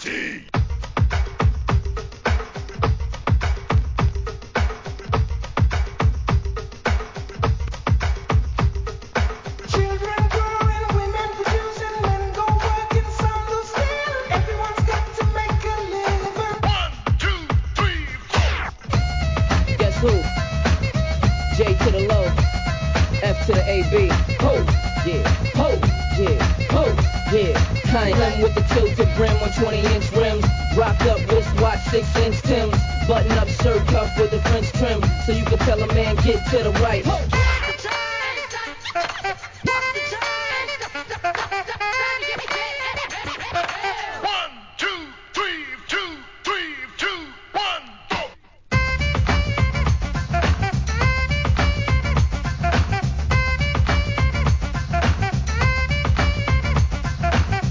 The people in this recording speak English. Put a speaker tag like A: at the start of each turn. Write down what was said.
A: T.
B: J to the low, F to the AB. Ho, yeah, ho, yeah, ho, yeah. Kind him with the tilted brim on 20-inch rims. Rocked up wristwatch, 6-inch Timbs. Button up shirt cuff with the French trim, so you can tell a man get to the right.